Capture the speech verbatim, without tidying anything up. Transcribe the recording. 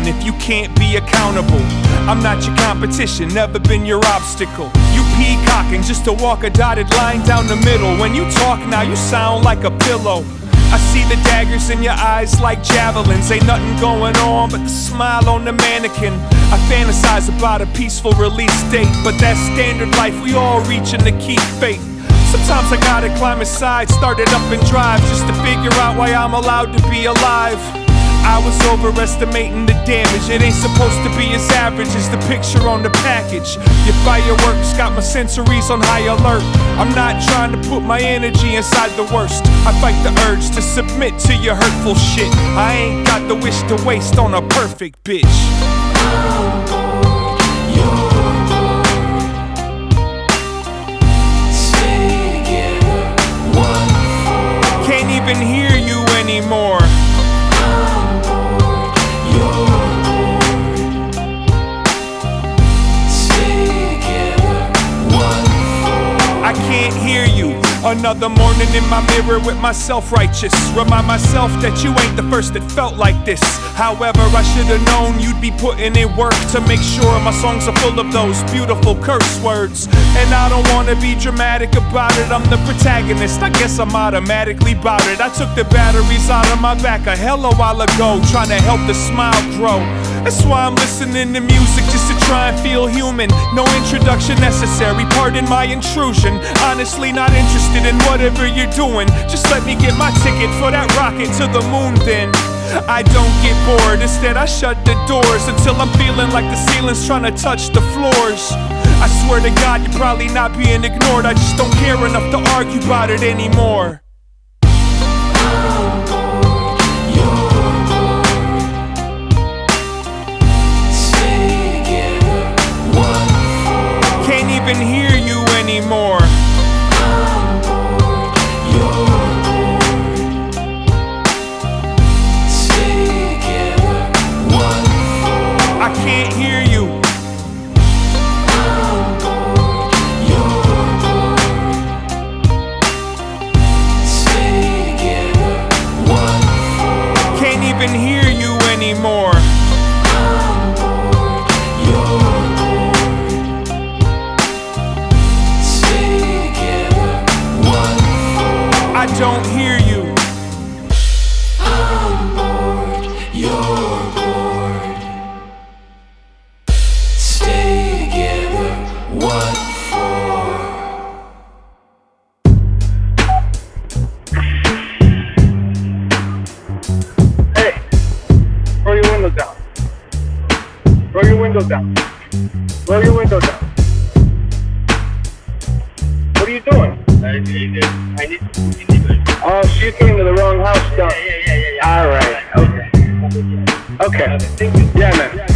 mission if you can't be accountable. I'm not your competition, never been your obstacle. You peacocking just to walk a dotted line down the middle. When you talk now, you sound like a pillow. I see the daggers in your eyes like javelins. Ain't nothing going on but the smile on the mannequin. I fantasize about a peaceful release date, but that standard life we all reaching to keep faith. Sometimes I gotta climb inside, start it up and drive, just to figure out why I'm allowed to be alive. I was overestimating the damage. It ain't supposed to be as average as the picture on the package. Your fireworks got my sensories on high alert. I'm not trying to put my energy inside the worst. I fight the urge to submit to your hurtful shit. I ain't got the wish to waste on a perfect bitch. I'm bored, you're bored. Stay together, what for? Can't even hear you anymore. I'm bored, you're bored. Stay together, what for? I can't hear you. Another morning in my mirror with myself righteous. Remind myself that you ain't the first that felt like this. However, I should've known you'd be putting in work to make sure my songs are full of those beautiful curse words. And I don't wanna be dramatic about it, I'm the protagonist, I guess I'm automatically bout it. I took the batteries out of my back a hell a while ago, trying to help the smile grow. That's why I'm listening to music, just to try and feel human. No introduction necessary, pardon my intrusion. Honestly not interested in whatever you're doing. Just let me get my ticket for that rocket to the moon then. I don't get bored, instead I shut the doors until I'm feeling like the ceiling's trying to touch the floors. I swear to God you're probably not being ignored, I just don't care enough to argue about it anymore. I'm bored, you're bored. Stay together, what for? Can't even hear you anymore. I'm bored, you're bored. Stay together, what for? I can't hear you. I'm bored, you're bored. Stay together, what for? Can't even hear you anymore. I'm bored, you're bored. Stay together, what for? I don't hear you. I'm bored, you're bored. Stay together, what for? Hey, roll your windows down. Roll your windows down. Roll your windows down. What are you doing? I need, I need to deliver. Oh, so you came to the wrong house, Yeah, though. yeah, yeah, yeah, yeah. All right. Okay. Okay. Thank you. Yeah, man.